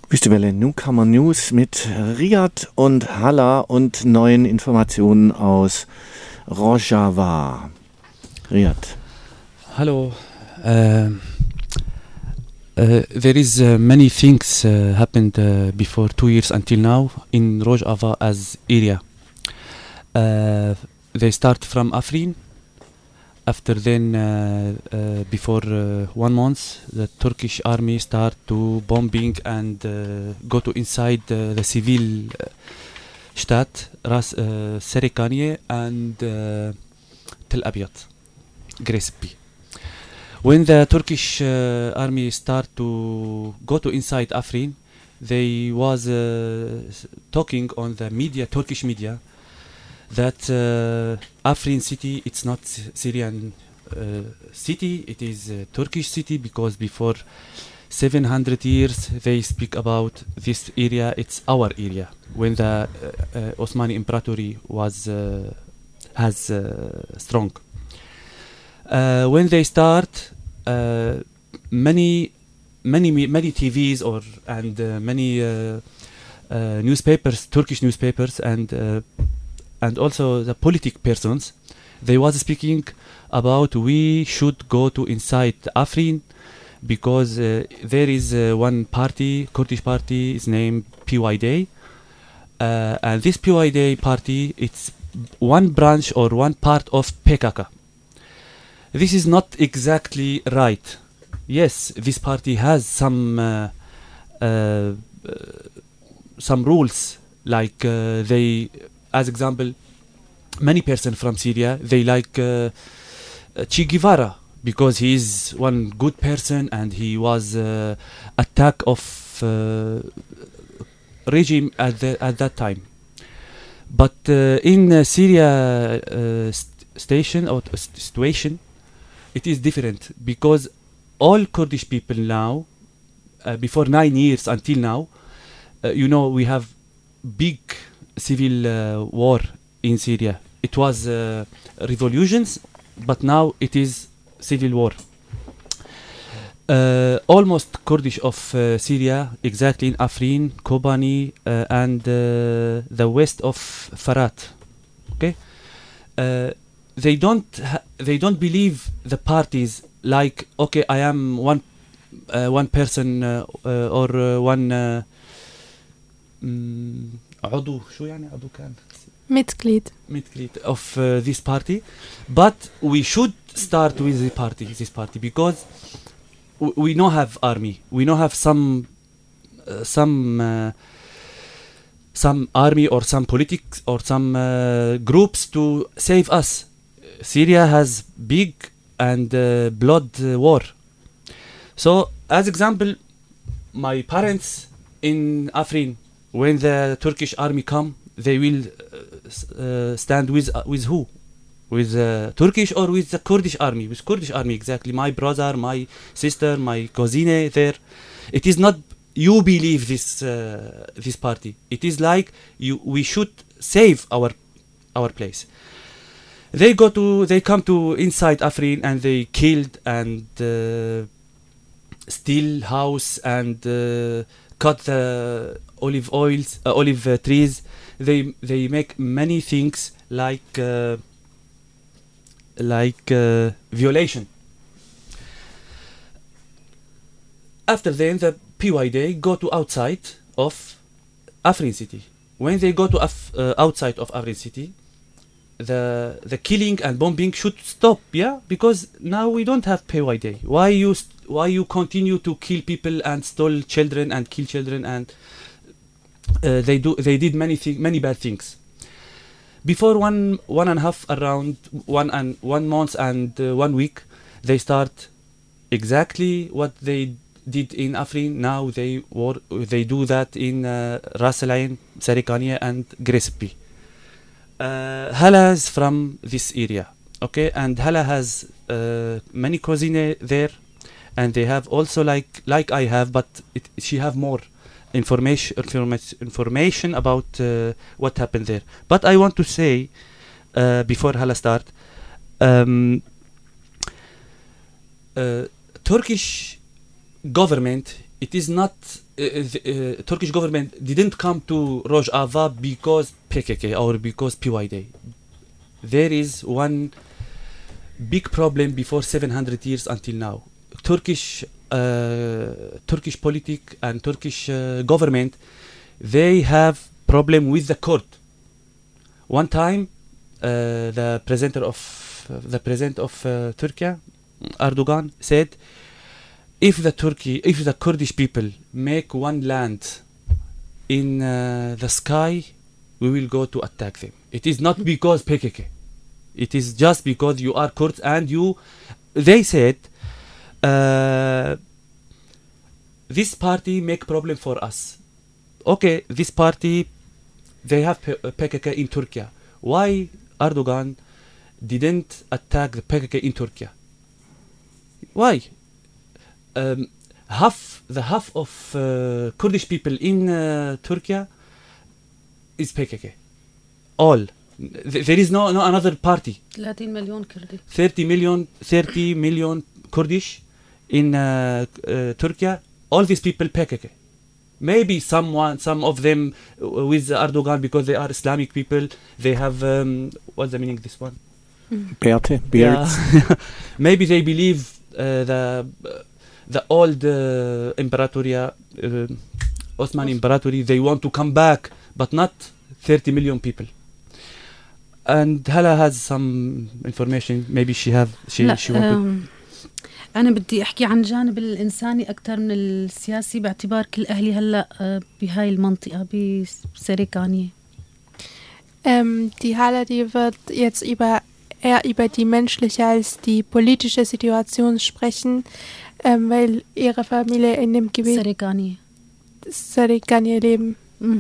Wüstewelle Newcomer News mit Riyad und Hala und neuen Informationen aus Rojava. Riyad. Hello. There is many things happened before 2 years until now in Rojava as area. They start from Afrin. After then, before 1 month, the Turkish army start to bombing and go to inside the civil Stadt, Serikaniye and Tel Abyad, Grespi. When the Turkish army start to go to inside Afrin, they was talking on the media, Turkish media, that Afrin city, it's not Syrian city, it is a Turkish city, because before 700 years they speak about this area, it's our area. When the Osmani Imperatory was has strong. When they start, many TVs and many newspapers, Turkish newspapers, and also the politic persons, they was speaking about we should go to inside Afrin because there is one party, Kurdish party, is named PYD, and this PYD party, it's one branch or one part of PKK. This is not exactly right. Yes, this party has some rules, like they, as example, many person from Syria, they like Che Guevara because he is one good person and he was attack of regime at that time. But in Syria station or situation, it is different because all Kurdish people now, before 9 years until now, we have big civil war in Syria. It was revolutions, but now it is civil war. Almost Kurdish of Syria, exactly in Afrin, Kobani, and the west of Farat. Okay, they don't believe the parties like, okay, I am one person or one عضو شو يعني عضو كان Mitglied of this party, but we should start with this party because we don't have army, we don't have some army or some politics or some groups to save us. Syria has big and blood war. So as example, my parents in Afrin, when the Turkish army come, they will stand with who? With Turkish or with the Kurdish army? With Kurdish army, exactly. My brother, my sister, my cousine there. It is not you believe this party. It is like we should save our place. They come to inside Afrin and they killed and steal house and cut the olive trees. They make many things like violation. After then, the PYD go to outside of Afrin city. When they go to outside of Afrin city, the killing and bombing should stop. Yeah, because now we don't have PYD. Why you continue to kill people and steal children and kill children and they did many bad things. Before one and a half, around 1 month and 1 week, they start exactly what they did in Afrin. Now they do that in Ras Al Ain, Serikaniye and Grespi. Hala is from this area, okay, and Hala has many cousine there, and they have also like I have, but she have more information about what happened there. But I want to say before Hala start, Turkish government it is not Turkish government didn't come to Rojava because PKK or because PYD. There is one big problem before 700 years until now. Turkish politic and Turkish government, they have problem with the court. One time, the president of Turkey, Erdogan, said, if the Kurdish people make one land in the sky, we will go to attack them. It is not because PKK. It is just because you are Kurds and they said, this party make problem for us. Okay, this party, they have PKK in Turkey. Why Erdogan didn't attack the PKK in Turkey? Why? Half of Kurdish people in Turkey is PKK. All. There is no another party. 30 مليون كردي. 30 million Kurdish in Turkey. All these people PKK. Maybe some of them with Erdogan because they are Islamic people. They have what's the meaning of this one? Beards. Yeah. Maybe they believe the old Imperatoria, Ottoman Imperatory. They want to come back, but not 30 million people. And Hala has some information. Maybe she wanted. أنا بدي أحكي عن جانب الإنساني أكثر من السياسي باعتبار كل أهلي هلأ بهاي المنطقة بسريكانية. Die Hala, die wird jetzt eher über die menschliche als die politische Situation sprechen, weil ihre Familie in dem Gebiet Serikaniye leben.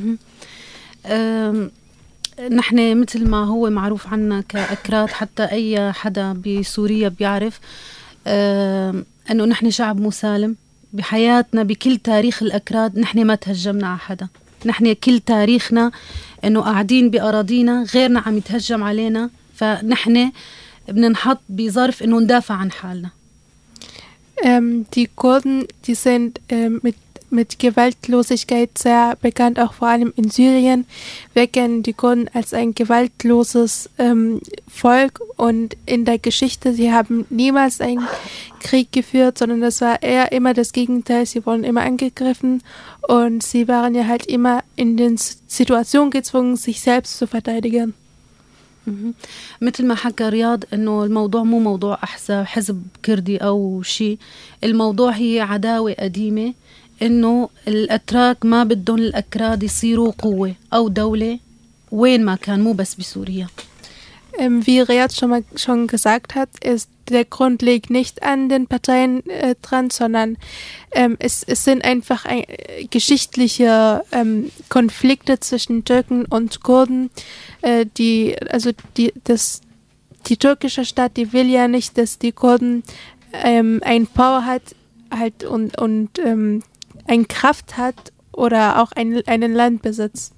نحن مثل ما هو معروف عنا كأكراد، حتى أي حدا بسوريا بيعرف أنه نحن شعب مسالم بحياتنا. بكل تاريخ الأكراد نحن ما تهجمنا على حدا. نحن كل تاريخنا أنه قاعدين بأراضينا، غيرنا عم يتهجم علينا، فنحن بننحط بظرف أنه ندافع عن حالنا. Die Kurden, die sind mit Gewaltlosigkeit sehr bekannt, auch vor allem in Syrien. Wir kennen die Kurden als ein gewaltloses Volk und in der Geschichte, sie haben niemals einen Krieg geführt, sondern das war eher immer das Gegenteil. Sie wurden immer angegriffen und sie waren ja halt immer in den Situationen gezwungen, sich selbst zu verteidigen. مثل ما حكى رياض انه الموضوع مو موضوع احزاب حزب كردي او شيء، الموضوع هي عداوة قديمة، انه الاتراك ما بدهم الاكراد يصيروا قوة او دولة وين ما كان، مو بس بسوريا. Wie Riyad schon gesagt hat, ist der Grund liegt nicht an den Parteien dran, sondern es sind einfach geschichtliche Konflikte zwischen Türken und Kurden. Die türkische Staat, die will ja nicht, dass die Kurden ein Power hat halt und eine Kraft hat oder auch einen Landbesitz.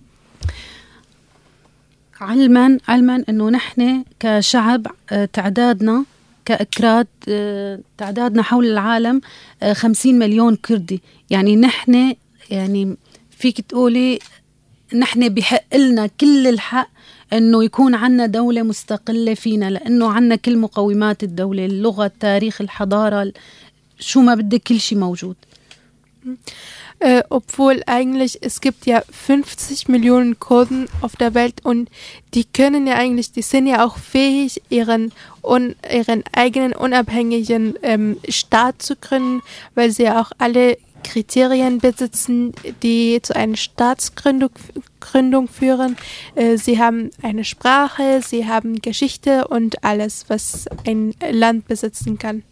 علما انه نحن كشعب تعدادنا كأكراد تعدادنا حول العالم 50 مليون كردي. يعني نحن يعني فيك تقولي نحن بحق لنا كل الحق انه يكون عنا دولة مستقلة فينا، لانه عنا كل مقومات الدولة، اللغة، التاريخ، الحضارة، شو ما بدك كل شيء موجود. Obwohl eigentlich, es gibt ja 50 Millionen Kurden auf der Welt und die können ja eigentlich, die sind ja auch fähig, ihren eigenen unabhängigen Staat zu gründen, weil sie ja auch alle Kriterien besitzen, die zu einer Staatsgründung führen. Sie haben eine Sprache, sie haben Geschichte und alles, was ein Land besitzen kann.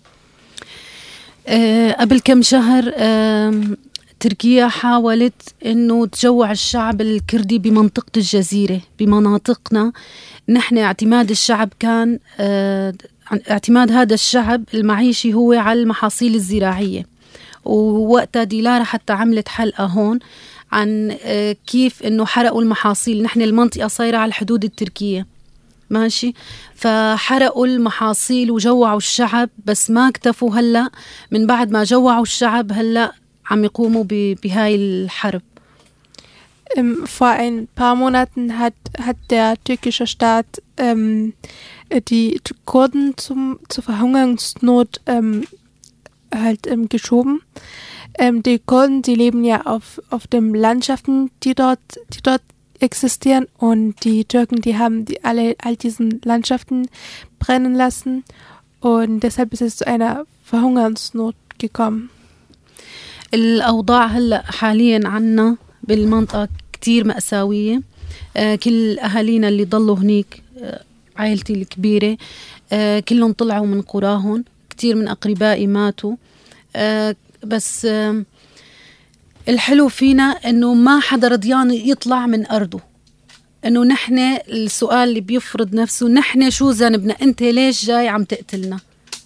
قبل كم شهر تركيا حاولت انه تجوع الشعب الكردي بمنطقة الجزيرة بمناطقنا. نحن اعتماد الشعب كان اعتماد هذا الشعب المعيشي هو على المحاصيل الزراعية، ووقتها ديلارا حتى عملت حلقة هون عن كيف انه حرقوا المحاصيل. نحن المنطقة صايرة على الحدود التركية ماشي، فحرقوا المحاصيل وجوعوا الشعب، بس ما اكتفوا. هلأ من بعد ما جوعوا الشعب هلأ عم يقوموا بهاي الحرب. Vor ein paar Monaten hat der türkische Staat die Kurden zur Verhungerungsnot geschoben. Die Kurden, die leben ja auf den Landschaften, die dort existieren, und die Türken, die haben all diesen Landschaften brennen lassen, und deshalb ist es zu einer Verhungerungsnot gekommen. الأوضاع هلأ حاليا عنا بالمنطقة كتير مأساوية. كل أهالينا اللي ضلوا هنيك، عائلتي الكبيرة، كلهم طلعوا من قراهم، كتير من أقربائي ماتوا. بس الحلو فينا إنه ما حدا رضيان يطلع من أرضه. إنه نحن السؤال اللي بيفرض نفسه، نحن شو ذنبنا؟ أنت ليش جاي عم تقتلنا؟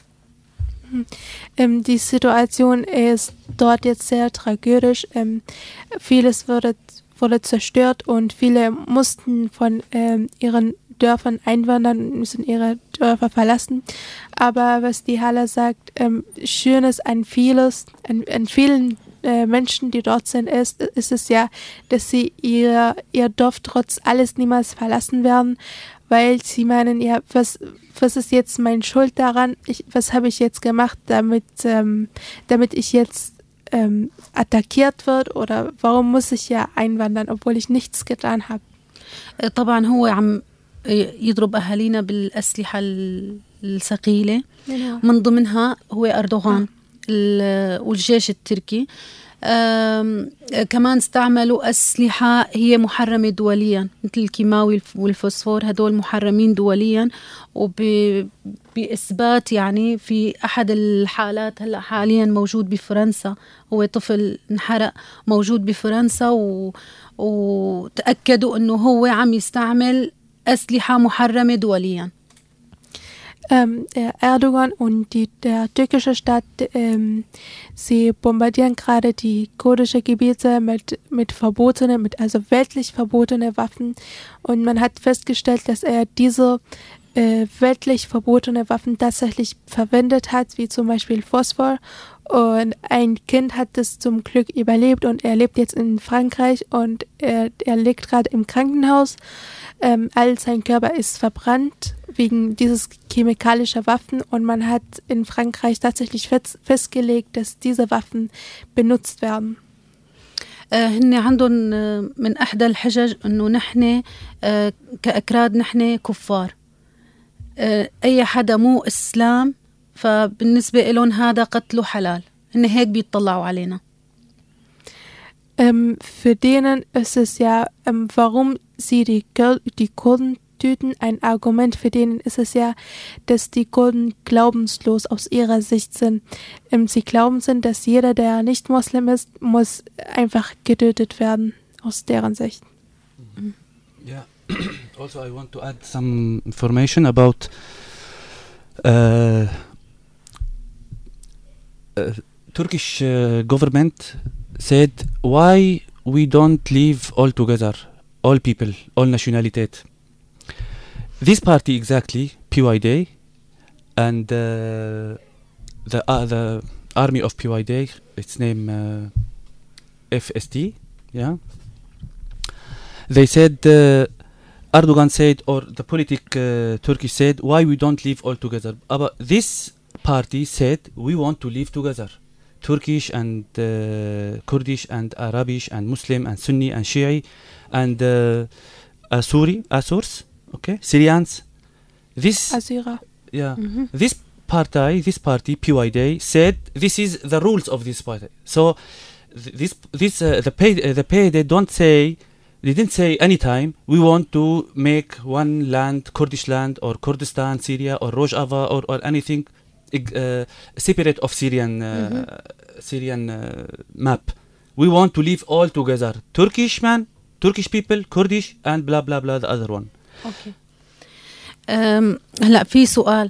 Die Situation ist dort jetzt sehr tragödisch. Vieles wurde zerstört und viele mussten von ihren Dörfern einwandern und müssen ihre Dörfer verlassen. Aber was die Hala sagt, Schönes an vielen Menschen, die dort sind, ist es ja, dass sie ihr Dorf trotz alles niemals verlassen werden, weil sie meinen, ja, was ist jetzt meine Schuld daran? Was habe ich jetzt gemacht, damit ich jetzt attackiert wird, oder warum muss ich ja einwandern, obwohl ich nichts getan habe? طبعا هو عم يضرب أهالينا بالأسلحة الثقيلة، من ضمنها هو أردوغان والجيش التركي. كمان استعملوا أسلحة هي محرمة دوليا، مثل الكيماوي والفوسفور، هدول محرمين دوليا. وبإثبات يعني في أحد الحالات هلأ حاليا موجود بفرنسا، هو طفل انحرق موجود بفرنسا، وتأكدوا أنه هو عم يستعمل أسلحة محرمة دوليا. Erdogan und der türkische Staat, sie bombardieren gerade die kurdischen Gebiete mit verbotenen, also weltlich verbotenen Waffen, und man hat festgestellt, dass er diese weltlich verbotene Waffen tatsächlich verwendet hat, wie zum Beispiel Phosphor, und ein Kind hat es zum Glück überlebt und er lebt jetzt in Frankreich und er liegt gerade im Krankenhaus. All sein Körper ist verbrannt wegen dieses chemikalischen Waffen, und man hat in Frankreich tatsächlich festgelegt, dass diese Waffen benutzt werden. هن عندهم من أحدى الحجج إنه نحن كأكراد نحن كفار. أي حدا مو إسلام فبالنسبة لهم هذا قتله حلال. إن هيك بيطلعوا علينا. Für denen ist es ja, warum sie die Kurden töten, ein Argument für denen ist es ja, dass die Kurden glaubenslos aus ihrer Sicht sind. Sie glauben dass jeder, der nicht Moslem ist, muss einfach getötet werden, aus deren Sicht. Yeah. Also I want to add some information about Turkish government said why we don't live all together, all people, all nationalities. This party exactly, PYD, and the army of PYD, its name FST, yeah. They said, Erdogan said, or the Turkish said, why we don't live all together. But this party said, we want to live together. Turkish and Kurdish and Arabic and Muslim and Sunni and Shi'i and Asurs, okay, Syrians. This Assyra. Yeah. Mm-hmm. This party PYD said this is the rules of this party. So the pay they didn't say anytime we want to make one land, Kurdish land or Kurdistan, Syria or Rojava or anything separate of Syrian map. We want to live all together. Turkish man, Turkish people, Kurdish and blah blah blah the other one. Okay. هلا في سؤال.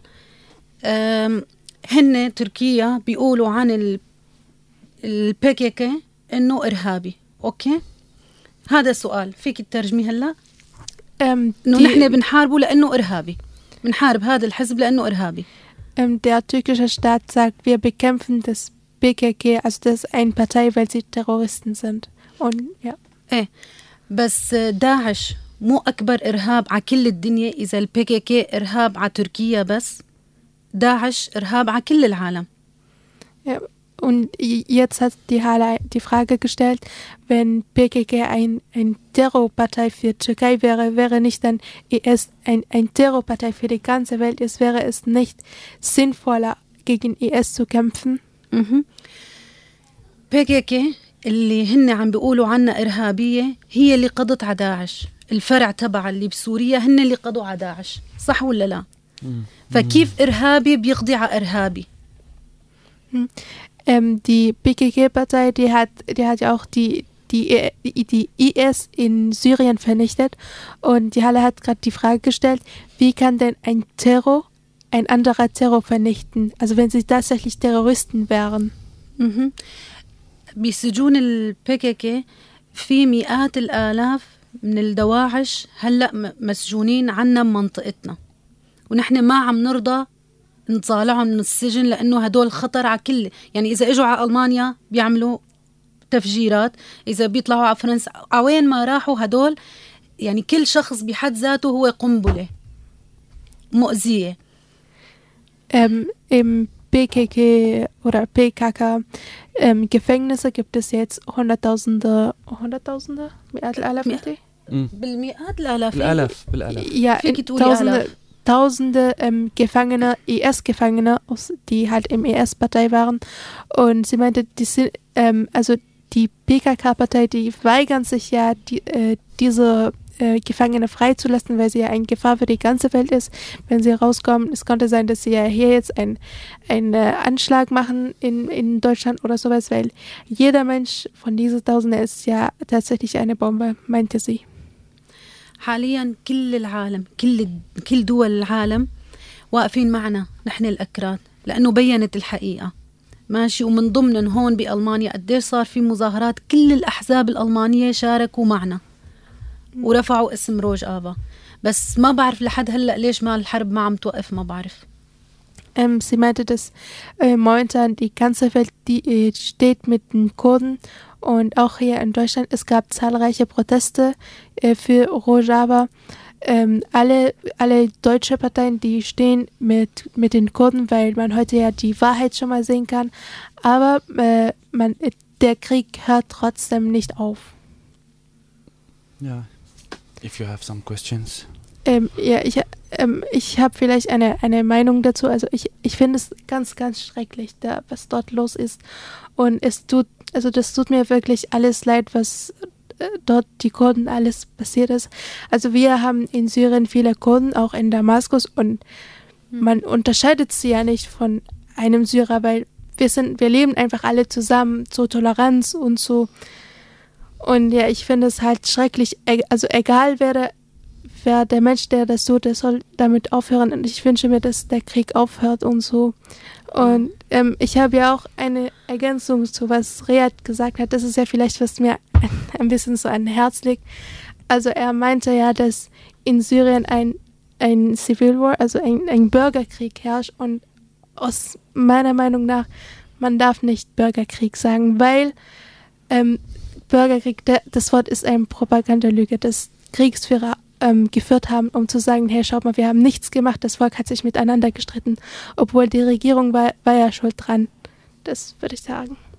هن تركيا بيقولوا عن الPKK انه ارهابي. اوكي؟ هذا السؤال فيك تترجمي هلا؟ انه نحن بنحاربه لانه ارهابي. بنحارب هذا الحزب لانه ارهابي. Der türkische Staat sagt, wir bekämpfen das PKK, also das ist eine Partei, weil sie Terroristen sind. Und ja. ايه بس داعش مو أكبر إرهاب على كل الدنيا. إذا البي كي إرهاب على تركيا بس، داعش إرهاب على كل العالم. Ja, und jetzt hat die Hala die Frage gestellt, wenn PKK ein Terrorpartei für Türkei wäre, wäre nicht dann IS ein Terrorpartei für die ganze Welt ist, wäre es nicht sinnvoller, gegen IS zu kämpfen? PKK اللي هن عم بيقولوا عنها إرهابية هي اللي قضت على داعش. الفرع تبع اللي بسوريا هن اللي قضوا على داعش، صح ولا لا؟ فكيف إرهابي بيقضي على إرهابي؟ Die PKK-Partei, die hat ja auch die IS in Syrien vernichtet. Und die Halle hat gerade die Frage gestellt, wie kann denn ein anderer Terror vernichten? Also wenn sie tatsächlich Terroristen wären. بسجون البيكيكي في مئات الآلاف من الدواعش هلأ مسجونين عنا بمنطقتنا، ونحن ما عم نرضى نطالعهم من السجن لأنه هدول خطر على كل، يعني إذا إجوا على ألمانيا بيعملوا تفجيرات، إذا بيطلعوا على فرنسا وين ما راحوا هدول، يعني كل شخص بحد ذاته هو قنبلة مؤذية. Im PKK oder PKK Gefängnisse gibt es jetzt Hunderttausende, مئات الآلاف بالمئات الآلاف. بالآلاف. Ja, Tausende Gefangene, IS-Gefangene, die halt im IS-Partei waren. Und sie meinte, die PKK-Partei, die weigern sich ja, diese Gefangene freizulassen, weil sie ja eine Gefahr für die ganze Welt ist. Wenn sie rauskommen, es könnte sein, dass sie ja hier jetzt einen Anschlag machen in Deutschland oder sowas, weil jeder Mensch von diesen Tausenden ist ja tatsächlich eine Bombe, meinte sie. حاليا كل العالم كل دول العالم واقفين معنا نحن الأكراد، لأنه بيّنت الحقيقة ماشي. ومن ضمن هون بألمانيا قديش صار في مظاهرات، كل الأحزاب الألمانية شاركوا معنا ورفعوا اسم روجافا، بس ما بعرف لحد هلأ ليش ما الحرب ما عم توقف، ما بعرف. Sie meinte, dass momentan die ganze Welt steht mit den Kurden und auch hier in Deutschland, es gab zahlreiche Proteste für Rojava. Alle deutsche Parteien, die stehen mit den Kurden, weil man heute ja die Wahrheit schon mal sehen kann, aber der Krieg hört trotzdem nicht auf. Ja, if you have some questions. Ich habe vielleicht eine Meinung dazu. Also ich finde es ganz, ganz schrecklich, was dort los ist. Und das tut mir wirklich alles leid, was dort die Kurden alles passiert ist. Also wir haben in Syrien viele Kurden, auch in Damaskus, und man unterscheidet sie ja nicht von einem Syrer, weil wir leben einfach alle zusammen, so Toleranz und so. Und ja, ich finde es halt schrecklich. Also egal wer der Mensch, der das tut, der soll damit aufhören. Und ich wünsche mir, dass der Krieg aufhört und so. Und ich habe ja auch eine Ergänzung zu was Riyad gesagt hat. Das ist ja vielleicht, was mir ein bisschen so an Herz liegt. Also er meinte ja, dass in Syrien ein Civil War, also ein Bürgerkrieg herrscht. Und aus meiner Meinung nach, man darf nicht Bürgerkrieg sagen, weil Bürgerkrieg, das Wort ist eine Propagandalüge, das Kriegsführer geführt haben, um zu sagen, hey, schaut mal, wir haben nichts gemacht, das Volk hat sich miteinander gestritten, obwohl die Regierung war ja schuld dran. Das würde ich sagen.